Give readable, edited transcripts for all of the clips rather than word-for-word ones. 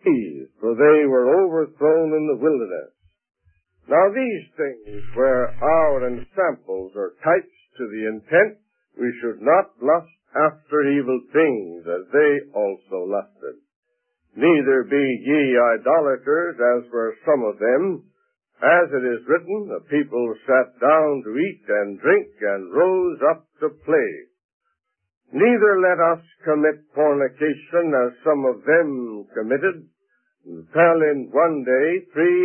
for they were overthrown in the wilderness. Now these things were our ensamples or types to the intent we should not lust after evil things, as they also lusted. Neither be ye idolaters, as were some of them. As it is written, the people sat down to eat and drink, and rose up to play. Neither let us commit fornication, as some of them committed, and fell in one day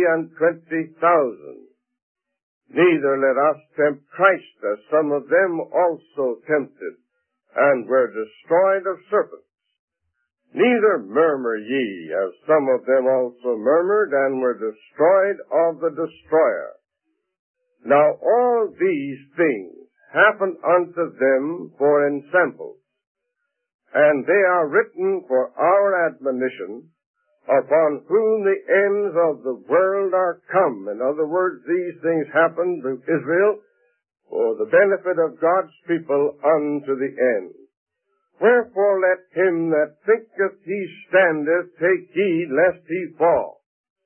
23,000. Neither let us tempt Christ, as some of them also tempted, and were destroyed of serpents. Neither murmur ye, as some of them also murmured, and were destroyed of the destroyer. Now all these things happen unto them for ensamples, and they are written for our admonition, upon whom the ends of the world are come. In other words, these things happened to Israel for the benefit of God's people unto the end. Wherefore let him that thinketh he standeth take heed lest he fall.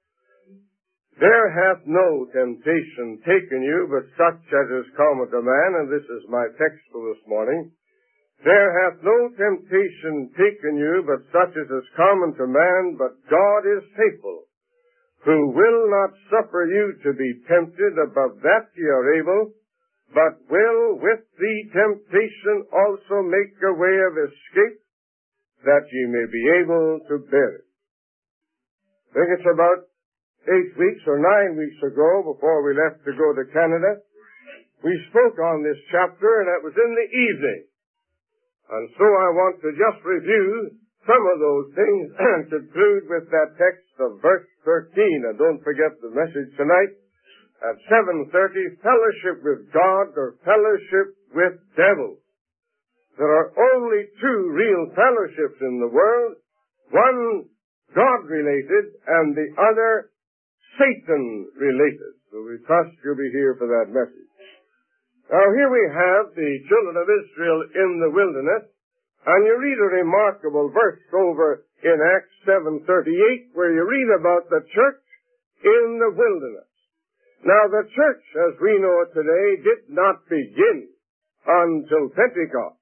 There hath no temptation taken you but such as is common to man, and this is my text for this morning. There hath no temptation taken you but such as is common to man, but God is faithful, who will not suffer you to be tempted above that ye are able, but will with the temptation also make a way of escape, that ye may be able to bear it. I think it's about 8 weeks or 9 weeks ago, before we left to go to Canada, we spoke on this chapter, and it was in the evening. And so I want to just review some of those things and conclude with that text of verse 13. And don't forget the message tonight at 7:30, fellowship with God or fellowship with devils. There are only two real fellowships in the world, one God-related and the other Satan-related. So we trust you'll be here for that message. Now here we have the children of Israel in the wilderness, and you read a remarkable verse over in Acts 7:38, where you read about the church in the wilderness. Now the church, as we know it today, did not begin until Pentecost.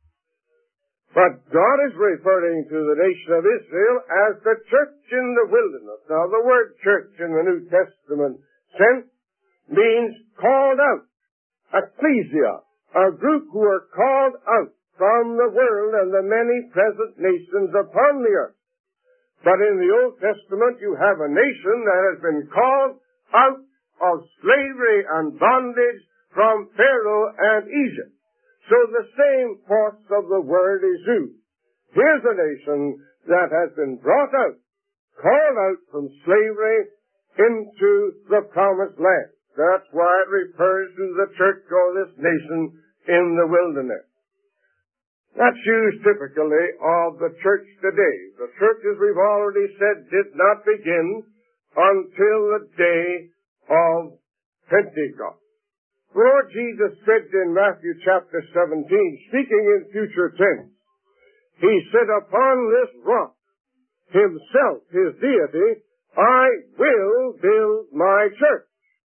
But God is referring to the nation of Israel as the church in the wilderness. Now the word church in the New Testament sense means called out. Ecclesia, a group who are called out from the world and the many present nations upon the earth. But in the Old Testament you have a nation that has been called out of slavery and bondage from Pharaoh and Egypt. So the same force of the word is used. Here's a nation that has been brought out, called out from slavery into the promised land. That's why it refers to the church or this nation in the wilderness. That's used typically of the church today. The church, as we've already said, did not begin until the day of Pentecost. The Lord Jesus said in Matthew chapter 17, speaking in future tense, He said, upon this rock, Himself, His deity, I will build my church.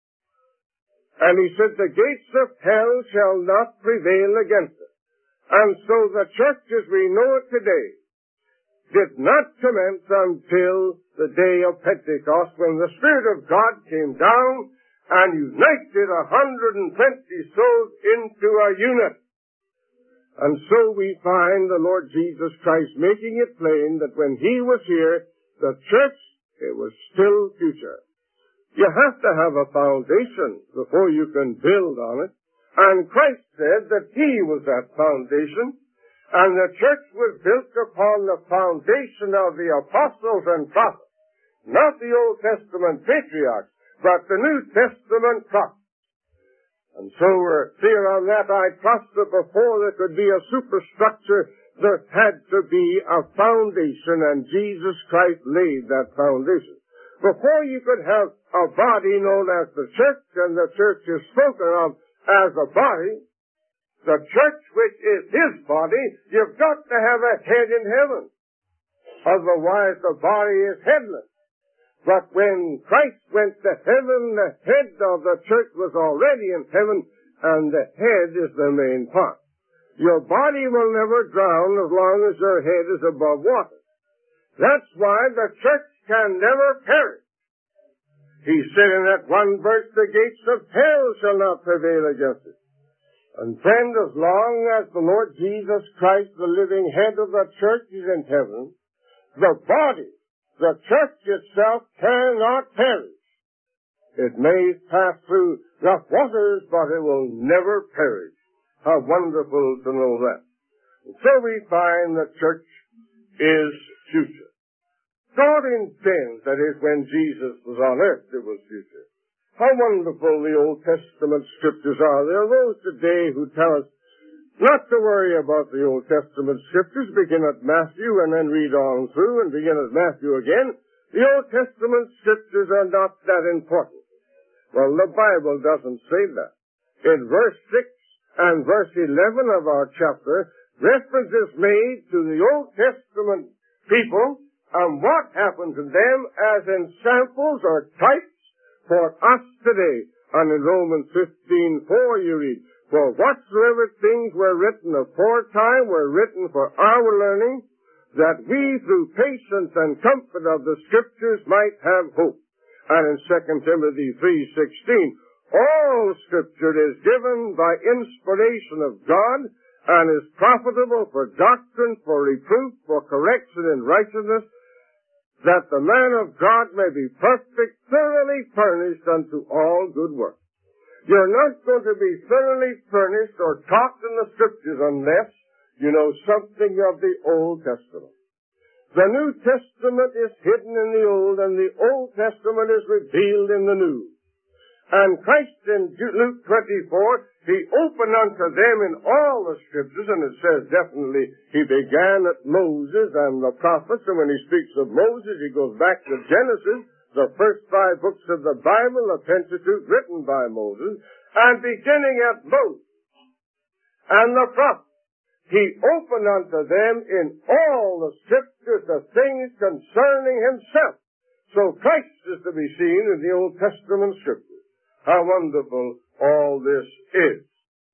And He said, the gates of hell shall not prevail against it. And so the church as we know it today did not commence until the day of Pentecost, when the Spirit of God came down and united 120 souls into a unit. And so we find the Lord Jesus Christ making it plain that when He was here, the church, it was still future. You have to have a foundation before you can build on it. And Christ said that He was that foundation, and the church was built upon the foundation of the apostles and prophets, not the Old Testament patriarchs, but the New Testament prophets. And so we're clear on that. I trust that before there could be a superstructure, there had to be a foundation, and Jesus Christ laid that foundation. Before you could have a body known as the church, and the church is spoken of as a body, the church which is His body, you've got to have a head in heaven. Otherwise the body is headless. But when Christ went to heaven, the head of the church was already in heaven, and the head is the main part. Your body will never drown as long as your head is above water. That's why the church can never perish. He said in that one verse, the gates of hell shall not prevail against it. And friend, as long as the Lord Jesus Christ, the living head of the church, is in heaven, the body, the church itself, cannot perish. It may pass through rough waters, but it will never perish. How wonderful to know that. And so we find the church is future. God intends, that is, when Jesus was on earth, it was future. How wonderful the Old Testament scriptures are. There are those today who tell us not to worry about the Old Testament scriptures, begin at Matthew and then read on through and begin at Matthew again. The Old Testament scriptures are not that important. Well, the Bible doesn't say that. In verse 6 and verse 11 of our chapter, reference is made to the Old Testament people and what happened to them as in samples or types for us today. And in Romans 15:4 you read, for whatsoever things were written aforetime were written for our learning, that we through patience and comfort of the Scriptures might have hope. And in 2 Timothy 3:16, all Scripture is given by inspiration of God and is profitable for doctrine, for reproof, for correction in righteousness, that the man of God may be perfect, thoroughly furnished unto all good works. You're not going to be thoroughly furnished or taught in the Scriptures unless you know something of the Old Testament. The New Testament is hidden in the Old, and the Old Testament is revealed in the New. And Christ in Luke 24, He opened unto them in all the Scriptures, and it says definitely He began at Moses and the prophets, and when He speaks of Moses, He goes back to Genesis, the first 5 books of the Bible, the Pentateuch, written by Moses, and beginning at Moses and the prophets, He opened unto them in all the Scriptures the things concerning Himself. So Christ is to be seen in the Old Testament Scriptures. How wonderful all this is.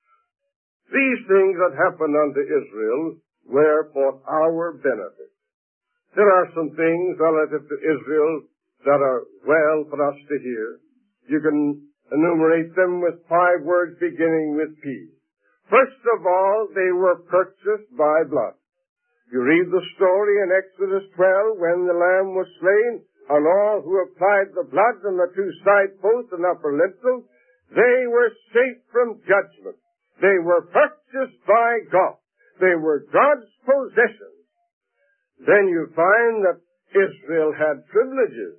These things that happened unto Israel were for our benefit. There are some things relative to Israel that are well for us to hear. You can enumerate them with 5 words beginning with P. First of all, they were purchased by blood. You read the story in Exodus 12 when the lamb was slain, and all who applied the blood on the 2 side posts and upper lintel, they were safe from judgment. They were purchased by God. They were God's possession. Then you find that Israel had privileges.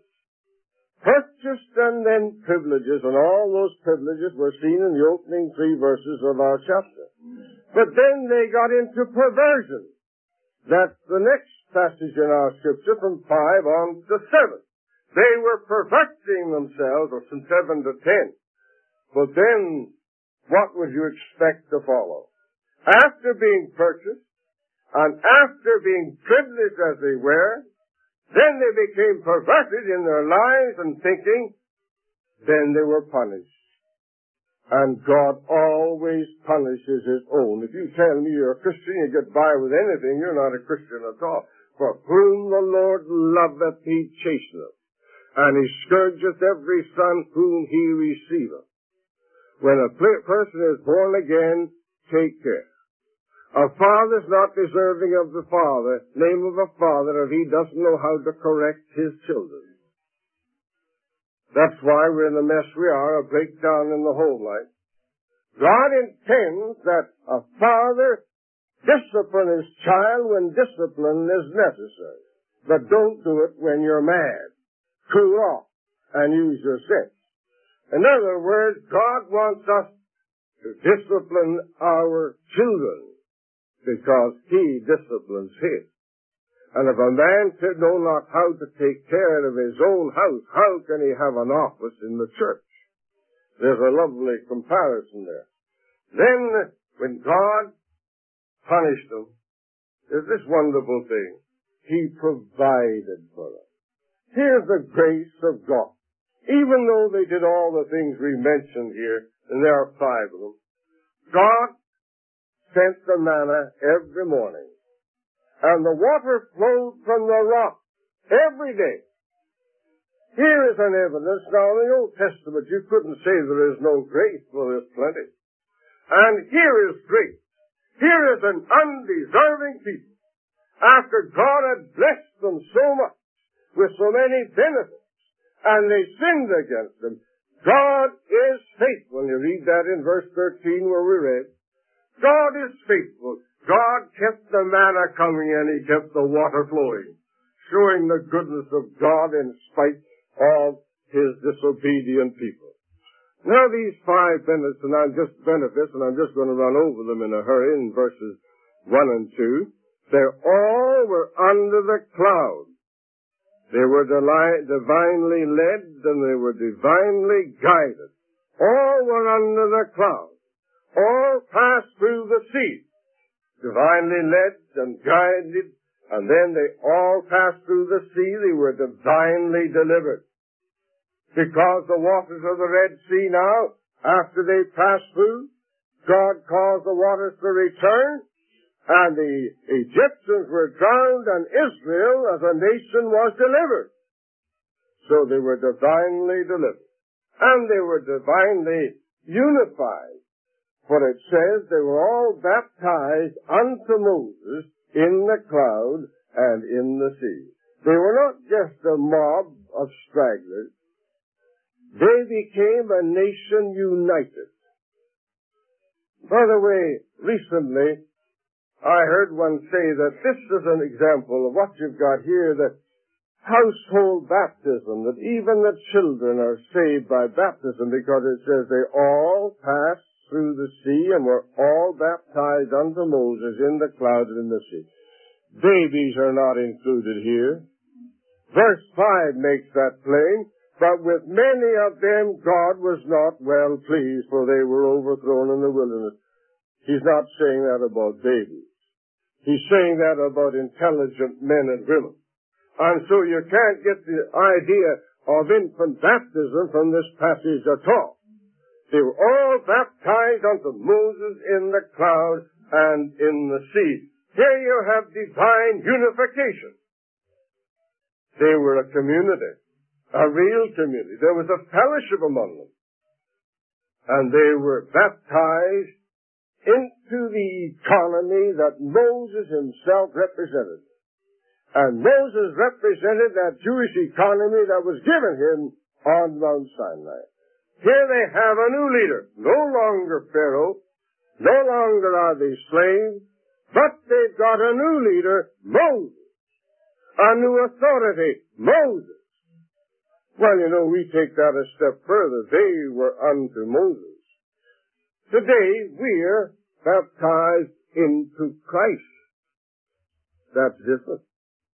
Purchased and then privileges, and all those privileges were seen in the opening 3 verses of our chapter. But then they got into perversion. That's the next passage in our Scripture from 5 on to 7. They were perfecting themselves, or from 7 to 10. But then, what would you expect to follow? After being purchased, and after being privileged as they were, then they became perverted in their lives and thinking, then they were punished. And God always punishes His own. If you tell me you're a Christian, you get by with anything, you're not a Christian at all. For whom the Lord loveth, He chasteneth, and He scourgeth every son whom He receiveth. When a person is born again, take care. A father's not deserving of the name of a father if he doesn't know how to correct his children. That's why we're in the mess we are, a breakdown in the home life. God intends that a father discipline his child when discipline is necessary. But don't do it when you're mad. Cool off and use your sense. In other words, God wants us to discipline our children because He disciplines His. And if a man know not how to take care of his own house, how can he have an office in the church? There's a lovely comparison there. Then, when God punished them, there's this wonderful thing. He provided for us. Here's the grace of God. Even though they did all the things we mentioned here, and there are 5 of them, God sent the manna every morning. And the water flowed from the rock every day. Here is an evidence. Now, in the Old Testament, you couldn't say there is no grace, for there's plenty. And here is grace. Here is an undeserving people. After God had blessed them so much, with so many benefits, and they sinned against him, God is faithful. You read that in verse 13 where we read. God is faithful. God kept the manna coming and he kept the water flowing, showing the goodness of God in spite of his disobedient people. Now these 5 benefits, and I'm just going to run over them in a hurry in verses 1 and 2. They all were under the cloud. They were divinely led and they were divinely guided. All were under the cloud. All passed through the sea. Divinely led and guided, and then they all passed through the sea. They were divinely delivered. Because the waters of the Red Sea now, after they passed through, God caused the waters to return, and the Egyptians were drowned, and Israel as a nation was delivered. So they were divinely delivered. And they were divinely unified. For it says they were all baptized unto Moses in the cloud and in the sea. They were not just a mob of stragglers. They became a nation united. By the way, recently, I heard one say that this is an example of what you've got here, that household baptism, that even the children are saved by baptism, because it says they all passed through the sea and were all baptized unto Moses in the cloud and in the sea. Babies are not included here. Verse 5 makes that plain. But with many of them God was not well pleased, for they were overthrown in the wilderness. He's not saying that about babies. He's saying that about intelligent men and women. And so you can't get the idea of infant baptism from this passage at all. They were all baptized unto Moses in the cloud and in the sea. Here you have divine unification. They were a community, a real community. There was a fellowship among them. And they were baptized into the economy that Moses himself represented. And Moses represented that Jewish economy that was given him on Mount Sinai. Here they have a new leader. No longer Pharaoh. No longer are they slaves. But they've got a new leader, Moses. A new authority, Moses. Well, you know, we take that a step further. They were unto Moses. Today, we're baptized into Christ. That's different.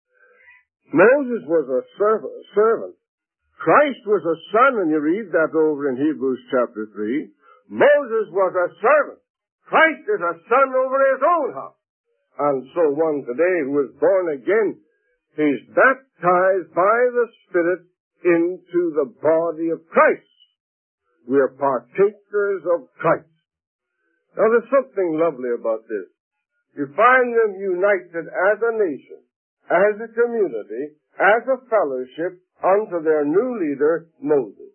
Moses was a servant. Christ was a son, and you read that over in Hebrews chapter 3. Moses was a servant. Christ is a son over his own house. And so one today who is born again, he's baptized by the Spirit into the body of Christ. We are partakers of Christ. Now there's something lovely about this. You find them united as a nation, as a community, as a fellowship, unto their new leader, Moses.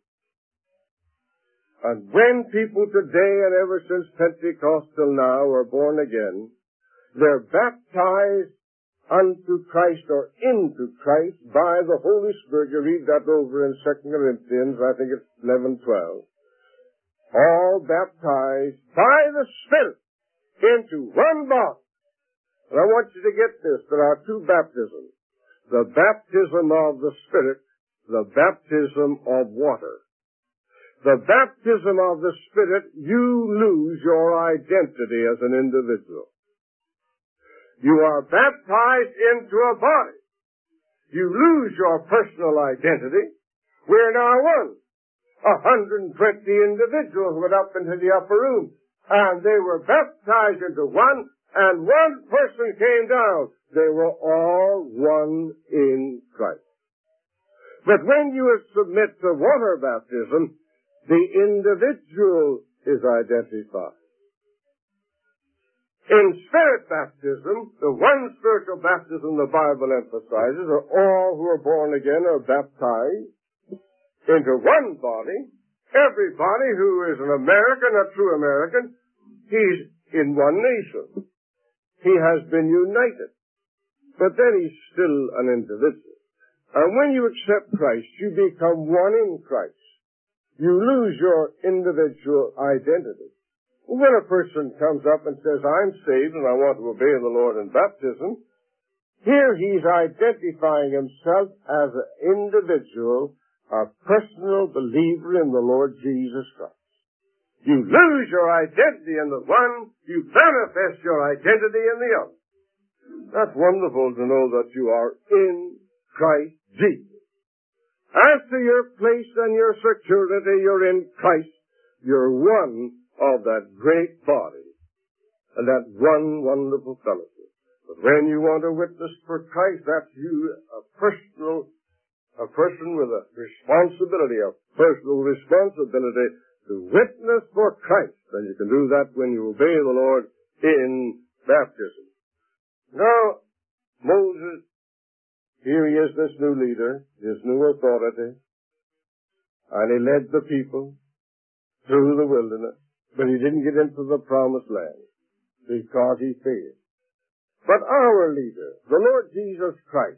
And when people today and ever since Pentecost till now are born again, they're baptized unto Christ or into Christ by the Holy Spirit. You read that over in 2 Corinthians, I think it's 11:12. All baptized by the Spirit into one body. And I want you to get this. There are 2 baptisms. The baptism of the Spirit, the baptism of water. The baptism of the Spirit, you lose your identity as an individual. You are baptized into a body. You lose your personal identity. We're now one. 120 individuals went up into the upper room, and they were baptized into one, and one person came down. they were all one in Christ. But when you submit to water baptism, the individual is identified. In spirit baptism, the one spiritual baptism the Bible emphasizes, are all who are born again are baptized into one body. Everybody who is an American, a true American, he's in one nation. He has been united. But then he's still an individual. And when you accept Christ, you become one in Christ. You lose your individual identity. When a person comes up and says, I'm saved and I want to obey the Lord in baptism, here he's identifying himself as an individual, a personal believer in the Lord Jesus Christ. You lose your identity in the one, you manifest your identity in the other. That's wonderful to know that you are in Christ Jesus. As to your place and your security, you're in Christ. You're one of that great body and that one wonderful fellowship. But when you want to witness for Christ, that's you, a person with a responsibility, to witness for Christ. And you can do that when you obey the Lord in baptism. Now, Moses, here he is, this new leader, his new authority, and he led the people through the wilderness, but he didn't get into the promised land because he failed. But our leader, the Lord Jesus Christ,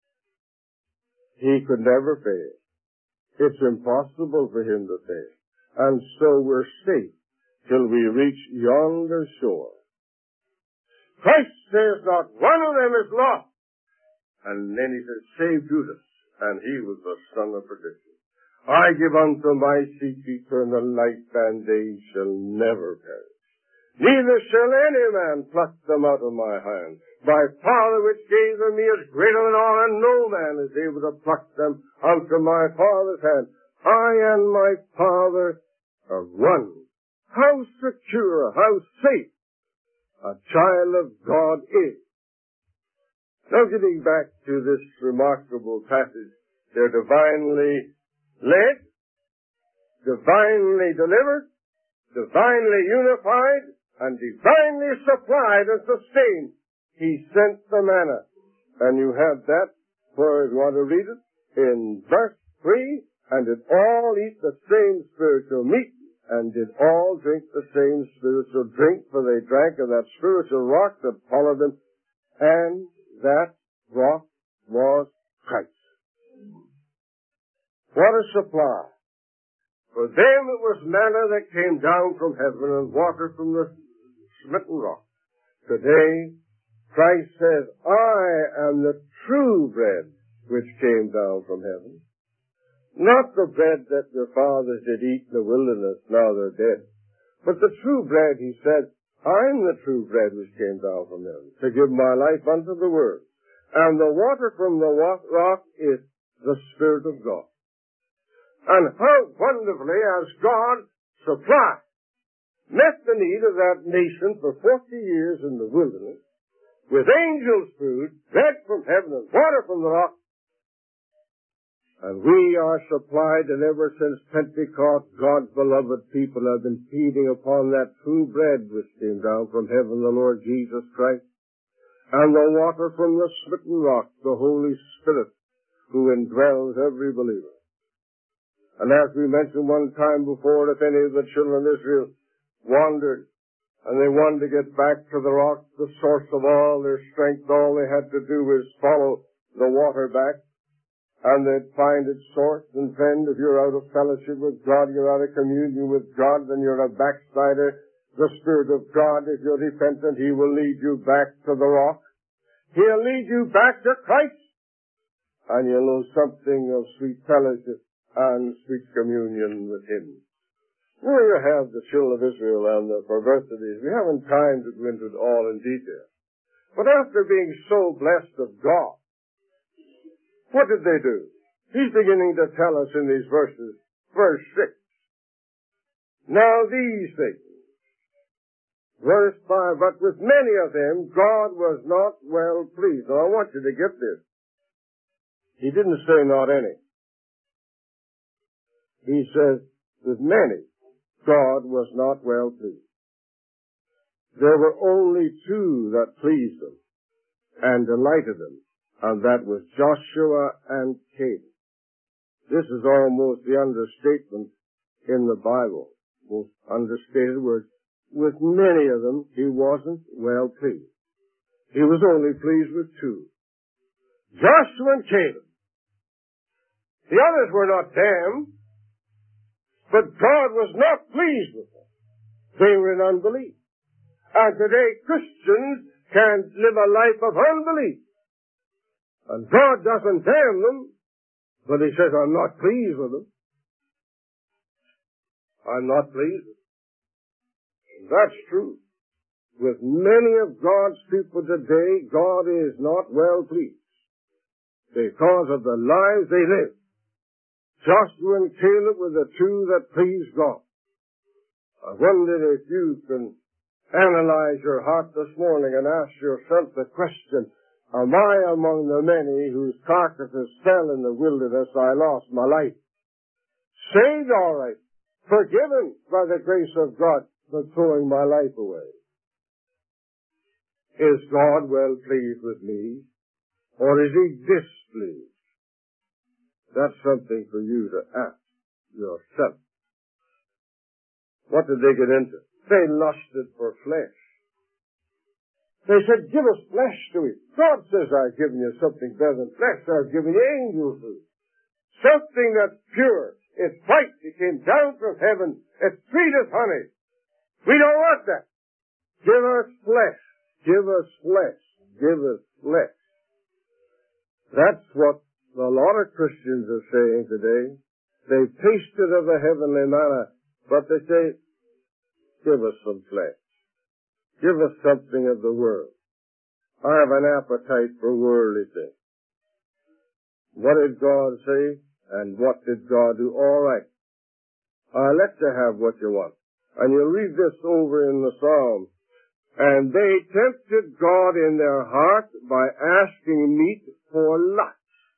he could never fail. It's impossible for him to fail. And so we're safe till we reach yonder shore. Christ says not one of them is lost. And then he said, save Judas, and he was the son of perdition. I give unto my sheep eternal life, and they shall never perish. Neither shall any man pluck them out of my hand. My Father which gave them me is greater than all, and no man is able to pluck them out of my Father's hand. I and my Father are one. How secure, how safe a child of God is. Now getting back to this remarkable passage, they're divinely led, divinely delivered, divinely unified, and divinely supplied and sustained. He sent the manna. And you have that, for you want to read it, in verse 3, and did all eat the same spiritual meat, and did all drink the same spiritual drink, for they drank of that spiritual rock that followed them, and that rock was Christ. What a supply. For them it was manna that came down from heaven and water from the smitten rock. Today, Christ says, I am the true bread which came down from heaven. Not the bread that your fathers did eat in the wilderness, now they're dead. But the true bread, he said, I'm the true bread which came down from heaven, to give my life unto the world. And the water from the rock is the Spirit of God. And how wonderfully has God supplied, met the need of that nation for 40 years in the wilderness, with angels' food, bread from heaven and water from the rock. And we are supplied, and ever since Pentecost, God's beloved people have been feeding upon that true bread which came down from heaven, the Lord Jesus Christ, and the water from the smitten rock, the Holy Spirit, who indwells every believer. And as we mentioned one time before, if any of the children of Israel wandered, and they wanted to get back to the rock, the source of all their strength, all they had to do was follow the water back, and they'd find its source. And friend, if you're out of fellowship with God, you're out of communion with God, then you're a backslider. The Spirit of God, if you're repentant, He will lead you back to the rock. He'll lead you back to Christ. And you'll know something of sweet fellowship and sweet communion with Him. Here you have the children of Israel and the perversities. We haven't time to go into it all in detail. But after being so blessed of God, what did they do? He's beginning to tell us in these verses. Verse 6. Now these things Verse 5, but with many of them God was not well pleased. Now I want you to get this. He didn't say not any. He says, with many God was not well pleased. There were only two that pleased him and delighted him, and that was Joshua and Caleb. This is almost the understatement in the Bible. Most understated words. With many of them, he wasn't well pleased. He was only pleased with two. Joshua and Caleb. The others were not damned, but God was not pleased with them. They were in unbelief. And today Christians can live a life of unbelief. And God doesn't damn them, but he says, I'm not pleased with them. I'm not pleased with them. And that's true. With many of God's people today, God is not well pleased because of the lives they live. Joshua and Caleb were the two that pleased God. I wonder if you can analyze your heart this morning and ask yourself the question, am I among the many whose carcasses fell in the wilderness? I lost my life. Saved all right. Forgiven by the grace of God, but throwing my life away. Is God well pleased with me? Or is he displeased? That's something for you to ask yourself. What did they get into? They lusted for flesh. They said, give us flesh to eat. God says, I've given you something better than flesh. I've given you angel food. Something that's pure. It's white. It came down from heaven. It's sweet as honey. We don't want that. Give us flesh. Give us flesh. Give us flesh. That's what a lot of Christians are saying today. They've tasted of the heavenly manna, but they say, give us some flesh. Give us something of the world. I have an appetite for worldly things. What did God say? And what did God do? All right. I'll let you have what you want. And you'll read this over in the Psalm. And they tempted God in their heart by asking meat for lust,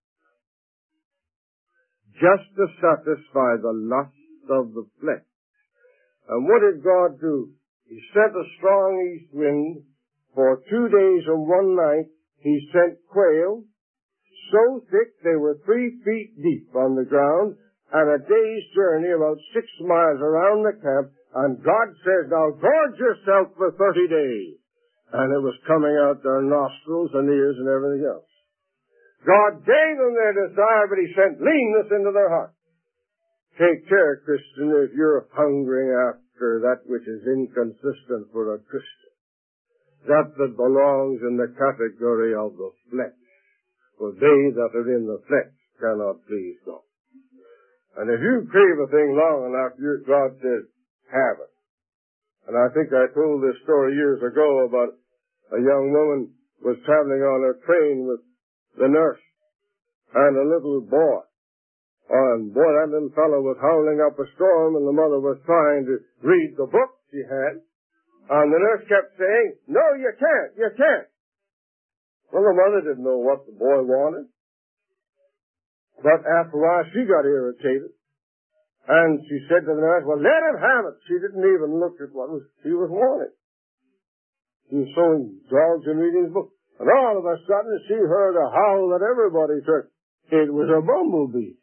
just to satisfy the lust of the flesh. And what did God do? He sent a strong east wind. For 2 days and 1 night, he sent quail, so thick they were 3 feet deep on the ground, and a day's journey, about 6 miles around the camp. And God says, now gorge yourself for 30 days. And it was coming out their nostrils and ears and everything else. God gave them their desire, but he sent leanness into their heart. Take care, Christian, if you're hungering after that which is inconsistent for a Christian. That belongs in the category of the flesh. For they that are in the flesh cannot please God. And if you crave a thing long enough, God says, have it. And I think I told this story years ago about a young woman was traveling on a train with the nurse and a little boy. And boy, that little fellow was howling up a storm, and the mother was trying to read the book she had. And the nurse kept saying, no, you can't, you can't. Well, the mother didn't know what the boy wanted. But after a while, she got irritated. And she said to the nurse, well, let him have it. She didn't even look at what he was wanting. She was so indulged in reading his book. And all of a sudden, she heard a howl that everybody heard. It was a bumblebee.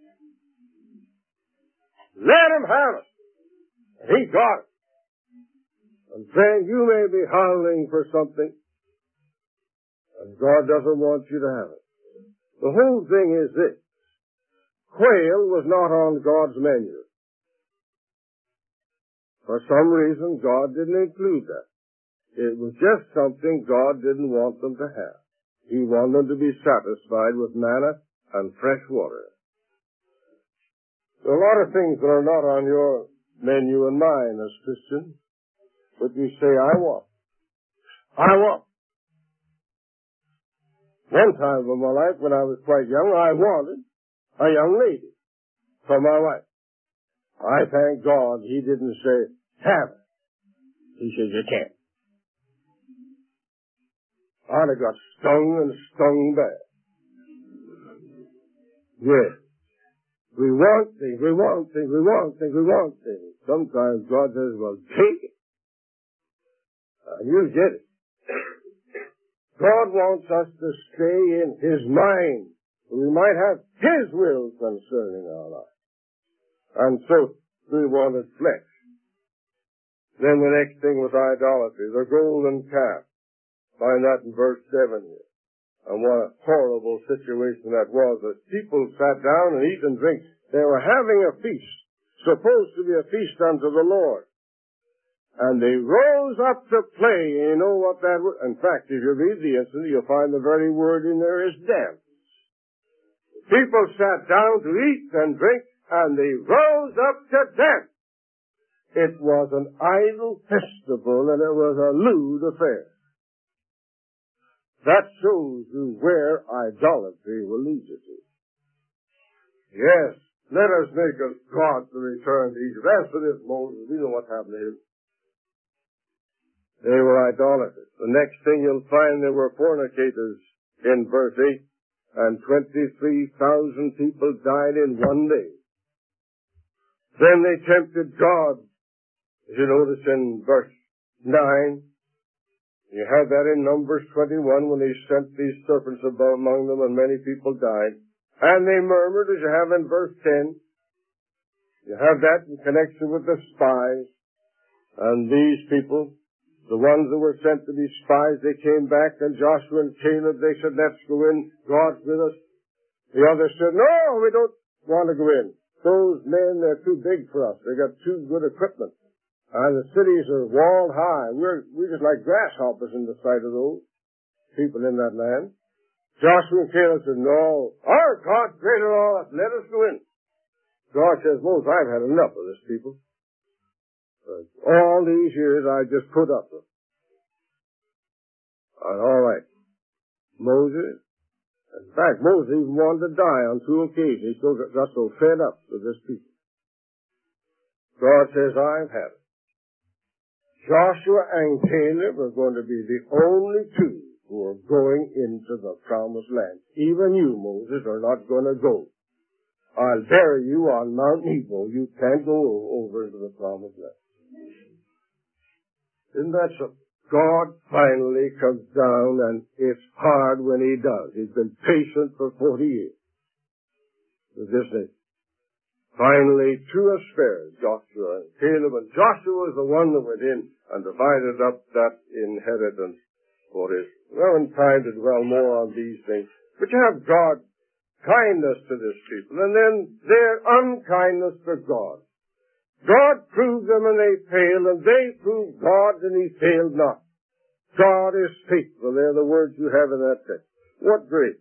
Let him have it. And he got it. And friend, you may be howling for something, and God doesn't want you to have it. The whole thing is this. Quail was not on God's menu. For some reason, God didn't include that. It was just something God didn't want them to have. He wanted them to be satisfied with manna and fresh water. There are a lot of things that are not on your menu and mine as Christians, but you say, I want. I want. One time in my life, when I was quite young, I wanted a young lady for my wife. I thank God he didn't say, have it. He says, you can't. I'd have got stung and stung bad. Yes. We want things, we want things, we want things, we want things. Sometimes God says, well, take it. And you'll get it. God wants us to stay in His mind. We might have His will concerning our lives. And so, we wanted flesh. Then the next thing was idolatry, the golden calf. Find that in verse 7 here. And what a horrible situation that was. The people sat down and eat and drink. They were having a feast, supposed to be a feast unto the Lord. And they rose up to play. And you know what that was? In fact, if you read the incident, you'll find the very word in there is dance. People sat down to eat and drink, and they rose up to dance. It was an idol festival, and it was a lewd affair. That shows you where idolatry will lead you to. Yes, let us make a God to return to Egypt. As for this Moses, we know what happened to him. They were idolaters. The next thing you'll find, they were fornicators in verse 8, and 23,000 people died in one day. Then they tempted God. As you notice in verse 9, you have that in Numbers 21 when He sent these serpents about among them and many people died. And they murmured, as you have in verse 10. You have that in connection with the spies. And these people, the ones that were sent to be spies, they came back, and Joshua and Caleb, they said, let's go in, God's with us. The others said, no, we don't want to go in. Those men, they're too big for us. They got too good equipment. And the cities are walled high. We're just like grasshoppers in the sight of those people in that land. Joshua and Caleb said, no, our God's greater than all us. Let us go in. God says, Moses, I've had enough of this people. All these years I just put up with. And all right. Moses, in fact, Moses even wanted to die on 2 occasions. He still got so fed up with this people. God says, I've had it. Joshua and Caleb are going to be the only two who are going into the promised land. Even you, Moses, are not going to go. I'll bury you on Mount Nebo. You can't go over into the promised land. Isn't that something? God finally comes down, and it's hard when He does. He's been patient for 40 years with this nation. Finally, 2 are spared, Joshua and Caleb, and Joshua is the one that went in and divided up that inheritance for Israel. We haven't time to dwell more on these things, but you have God's kindness to this people, and then their unkindness to God. God proved them and they failed, and they proved God and He failed not. God is faithful. They're the words you have in that text. What grace!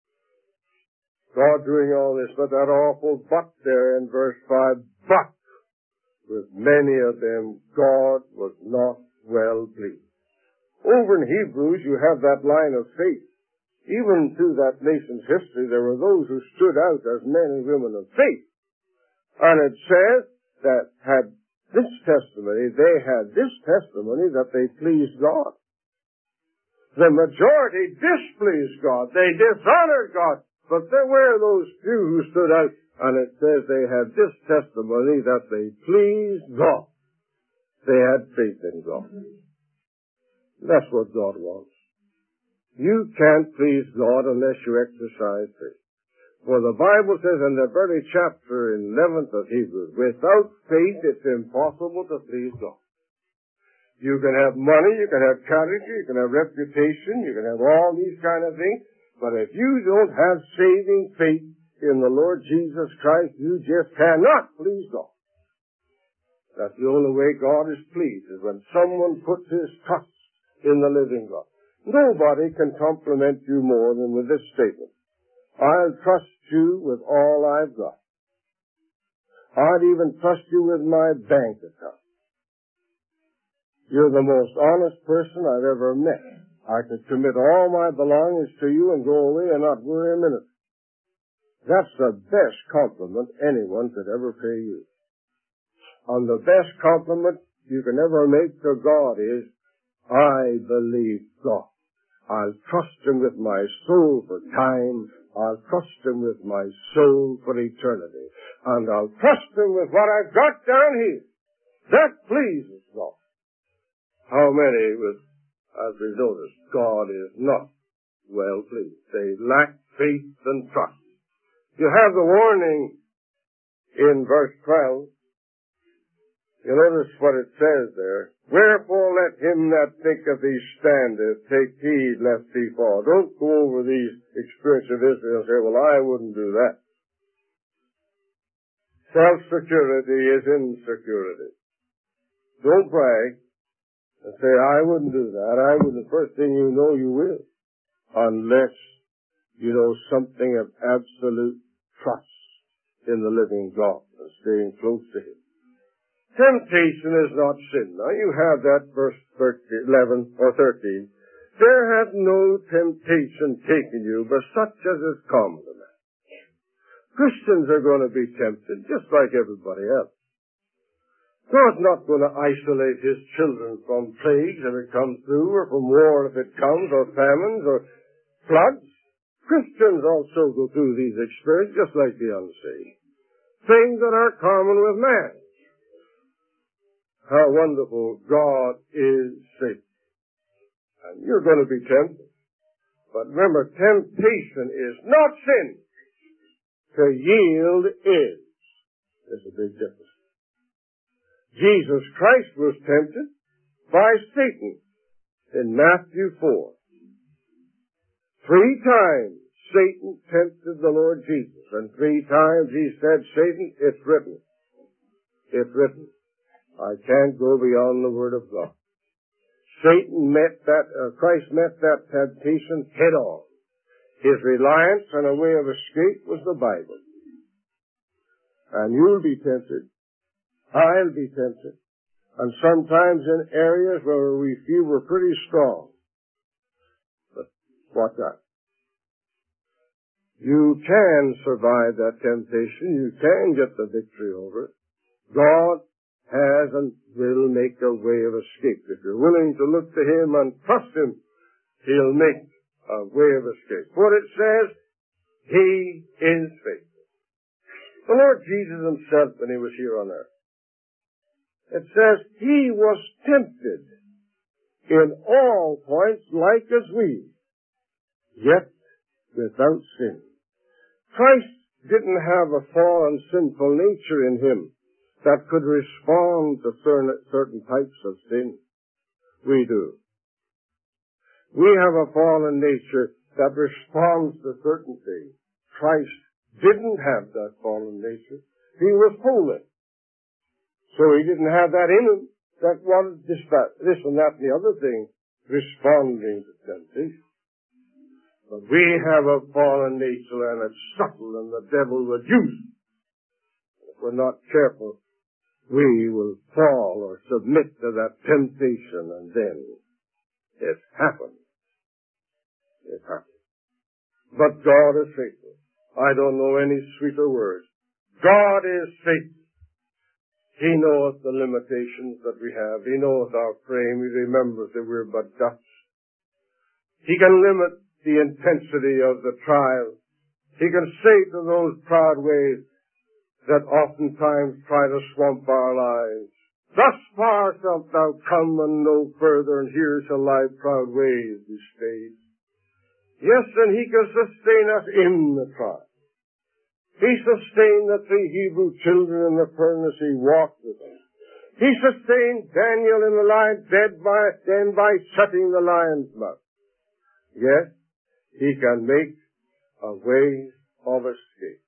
God doing all this, but that awful but there in verse 5, but with many of them God was not well pleased. Over in Hebrews you have that line of faith. Even through that nation's history there were those who stood out as men and women of faith. And it says that had this testimony, they had this testimony that they pleased God. The majority displeased God. They dishonored God. But there were those few who stood out, and it says they had this testimony that they pleased God. They had faith in God. That's what God wants. You can't please God unless you exercise faith. For the Bible says in the very chapter 11th of Hebrews, without faith it's impossible to please God. You can have money, you can have character, you can have reputation, you can have all these kind of things, but if you don't have saving faith in the Lord Jesus Christ, you just cannot please God. That's the only way God is pleased, is when someone puts his trust in the living God. Nobody can compliment you more than with this statement. I'll trust you with all I've got. I'd even trust you with my bank account. You're the most honest person I've ever met. I could commit all my belongings to you and go away and not worry a minute. That's the best compliment anyone could ever pay you. And the best compliment you can ever make to God is, I believe God. I'll trust Him with my soul for time. I'll trust Him with my soul for eternity. And I'll trust Him with what I've got down here. That pleases God. How many, as we noticed, God is not well pleased. They lack faith and trust. You have the warning in verse 12. You notice what it says there. Wherefore let him that thinketh he standeth take heed lest he fall. Don't go over these experiences of Israel and say, well, I wouldn't do that. Self-security is insecurity. Don't brag and say, I wouldn't do that. I wouldn't. The first thing you know, you will. Unless you know something of absolute trust in the living God and staying close to Him. Temptation is not sin. Now you have that verse 11 or 13. There hath no temptation taken you, but such as is common to man. Christians are going to be tempted, just like everybody else. God's not going to isolate His children from plagues if it comes through, or from war if it comes, or famines, or floods. Christians also go through these experiences, just like the unsaved. Things that are common with man. How wonderful God is faithful. And you're going to be tempted. But remember, temptation is not sin. To yield is. There's a big difference. Jesus Christ was tempted by Satan in Matthew 4. 3 times Satan tempted the Lord Jesus. And 3 times he said, Satan, it's written. It's written. I can't go beyond the Word of God. Christ met that temptation head on. His reliance on a way of escape was the Bible. And you'll be tempted. I'll be tempted. And sometimes in areas where we feel we're pretty strong. But watch out. You can survive that temptation. You can get the victory over it. God has and will make a way of escape. If you're willing to look to Him and trust Him, He'll make a way of escape. For it says, He is faithful. The Lord Jesus Himself, when He was here on earth, it says, He was tempted in all points like as we, yet without sin. Christ didn't have a fallen, sinful nature in Him that could respond to certain types of sin. We do. We have a fallen nature that responds to certain things. Christ didn't have that fallen nature. He was holy. So He didn't have that in Him that wanted this and that and the other thing responding to temptation. But we have a fallen nature and it's subtle and the devil would use it. If we're not careful, we will fall or submit to that temptation, and then it happens. It happens. But God is faithful. I don't know any sweeter words. God is faithful. He knoweth the limitations that we have. He knoweth our frame. He remembers that we're but dust. He can limit the intensity of the trial. He can say to those proud waves that oftentimes try to swamp our lives, thus far shalt thou come and no further, and here shall thy proud ways be stayed. Yes, and He can sustain us in the trial. He sustained the 3 Hebrew children in the furnace. He walked with them. He sustained Daniel in the lion's den by shutting the lion's mouth. Yes, He can make a way of escape.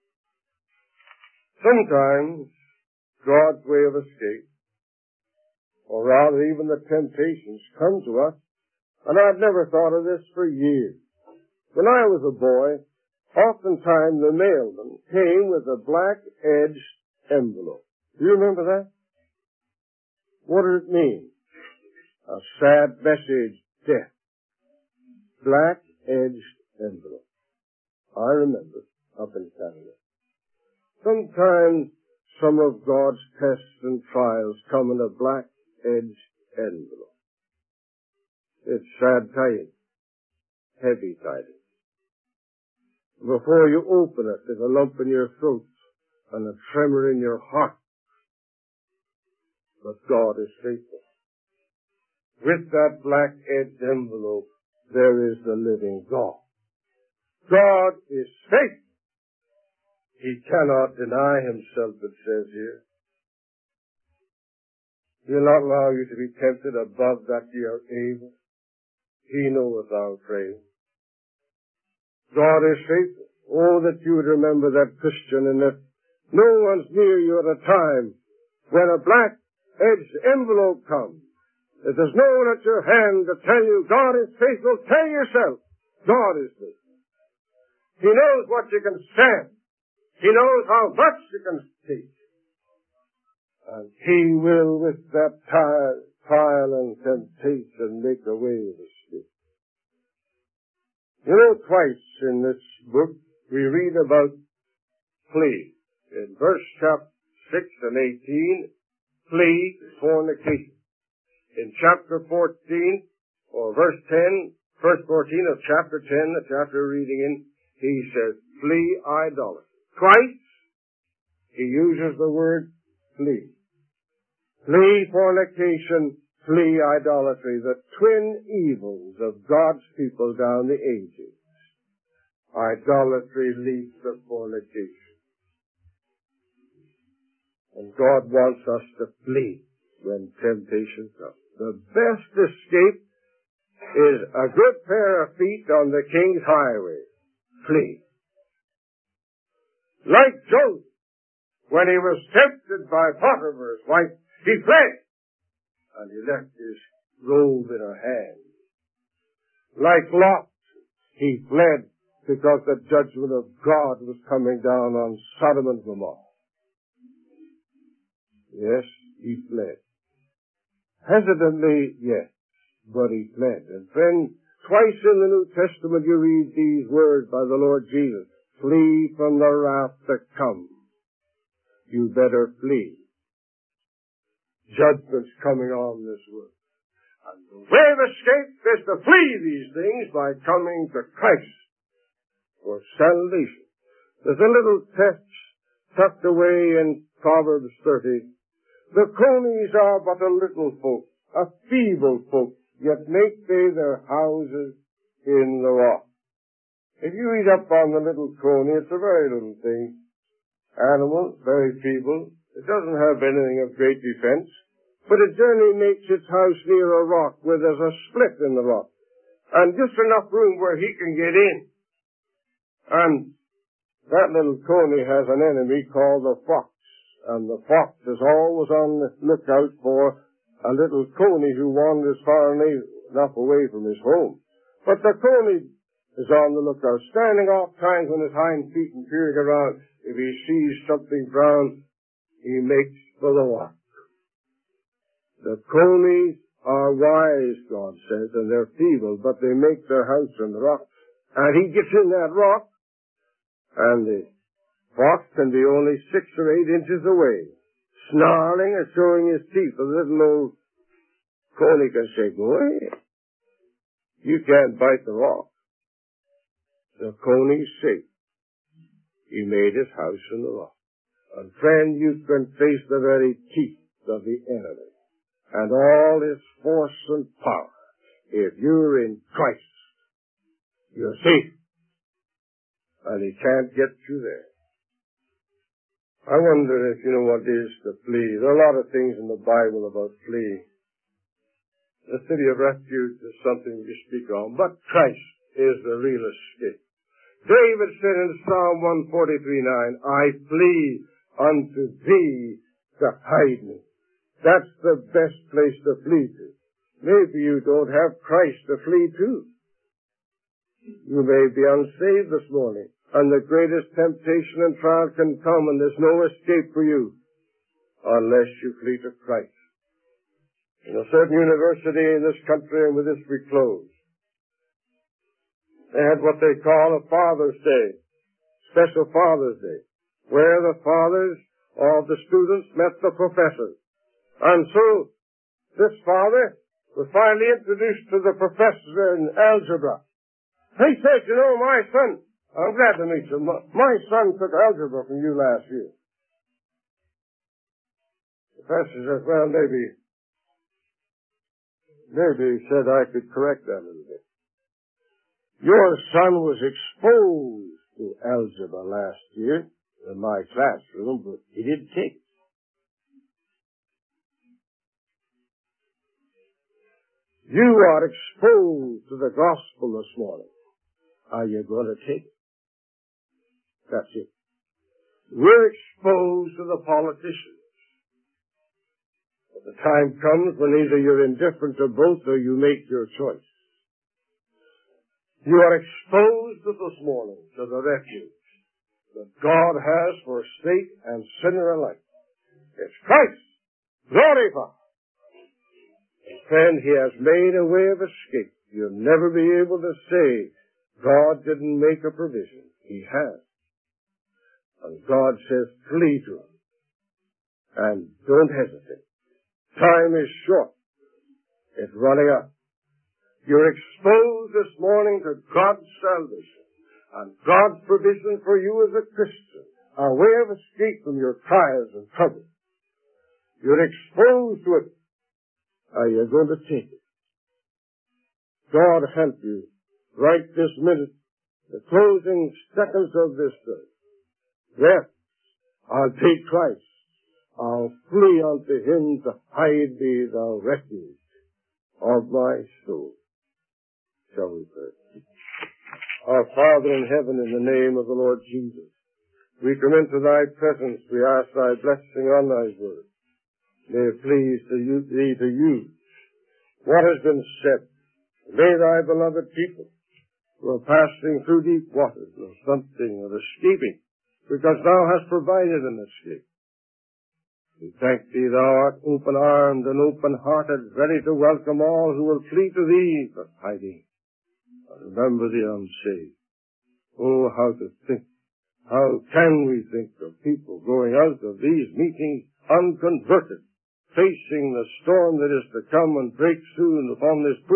Sometimes God's way of escape, or rather even the temptations, come to us, and I've never thought of this for years. When I was a boy, oftentimes the mailman came with a black-edged envelope. Do you remember that? What did it mean? A sad message, death. Black-edged envelope. I remember up in Canada. Sometimes some of God's tests and trials come in a black-edged envelope. It's sad tidings, heavy tidings. Before you open it, there's a lump in your throat and a tremor in your heart. But God is faithful. With that black-edged envelope, there is the living God. God is faithful. He cannot deny himself, it says here. He'll not allow you to be tempted above that ye are able. He knoweth our frame. God is faithful. Oh, that you would remember that, Christian, and that no one's near you at a time when a black-edged envelope comes. If there's no one at your hand to tell you God is faithful, tell yourself God is faithful. He knows what you can stand. He knows how much you can take. And He will, with that trial and temptation, make a way of escape. You know, twice in this book, we read about flee. In verse chapter 6 and 18, flee fornication. In chapter 14, or verse 10, verse 14 of chapter 10, the chapter we're reading in, he says, flee idolatry. Twice, he uses the word flee. Flee fornication, flee idolatry, the twin evils of God's people down the ages. Idolatry leads to fornication. And God wants us to flee when temptation comes. The best escape is a good pair of feet on the King's highway. Flee. Like Joseph, when he was tempted by Potiphar's wife, he fled, and he left his robe in her hand. Like Lot, he fled because the judgment of God was coming down on Sodom and Gomorrah. Yes, he fled. Hesitantly, yes, but he fled. And friend, twice in the New Testament you read these words by the Lord Jesus. Flee from the wrath to come. You better flee. Judgment's coming on this world. And the way of escape is to flee these things by coming to Christ for salvation. There's a little text tucked away in Proverbs 30. The conies are but a little folk, a feeble folk, yet make they their houses in the rock. If you read up on the little coney, it's a very little thing. Animal, very feeble. It doesn't have anything of great defense, but it generally makes its house near a rock where there's a split in the rock, and just enough room where he can get in. And that little coney has an enemy called the fox, and the fox is always on the lookout for a little coney who wanders far enough away from his home. But the coney is on the lookout, standing off times on his hind feet and peering around. If he sees something brown, he makes for the rock. The conies are wise, God says, and they're feeble, but they make their house in the rock. And he gets in that rock, and the fox can be only 6 or 8 inches away, snarling and showing his teeth. A little old coney can say, go ahead. You can't bite the rock. The coney's safe. He made his house in the rock. And friend, you can face the very teeth of the enemy and all his force and power. If you're in Christ, you're safe. And he can't get you there. I wonder if you know what it is to flee. There are a lot of things in the Bible about fleeing. The city of refuge is something we speak on, but Christ is the real escape. David said in Psalm 143:9, I flee unto thee to hide me. That's the best place to flee to. Maybe you don't have Christ to flee to. You may be unsaved this morning, and the greatest temptation and trial can come, and there's no escape for you unless you flee to Christ. In a certain university in this country, and with this we close, they had what they call a Father's Day, special Father's Day, where the fathers of the students met the professors. And so, this father was finally introduced to the professor in algebra. He said, you know, my son, I'm glad to meet you. My son took algebra from you last year. The professor said, well, maybe he said I could correct that a little bit. Your son was exposed to algebra last year in my classroom, but he didn't take it. You are exposed to the gospel this morning. Are you going to take it? That's it. We're exposed to the politicians. But the time comes when either you're indifferent to both or you make your choice. You are exposed this morning to the refuge that God has for state and sinner alike. It's Christ, glorified. Friend, he has made a way of escape. You'll never be able to say God didn't make a provision. He has. And God says, flee to him. And don't hesitate. Time is short. It's running out. You're exposed this morning to God's salvation and God's provision for you as a Christian, a way of escape from your trials and troubles. You're exposed to it. Are you going to take it? God help you right this minute, the closing seconds of this service. Yes, I'll take Christ. I'll flee unto him to hide me the refuge of my soul. Shall we pray? Our Father in heaven, in the name of the Lord Jesus, we come into thy presence. We ask thy blessing on thy word. May it please thee to use what has been said. May thy beloved people who are passing through deep waters know something of escaping, because thou hast provided an escape. We thank thee, thou art open-armed and open-hearted, ready to welcome all who will flee to thee for hiding. And remember the unsaved. Oh, how to think. How can we think of people going out of these meetings unconverted, facing the storm that is to come and break soon upon this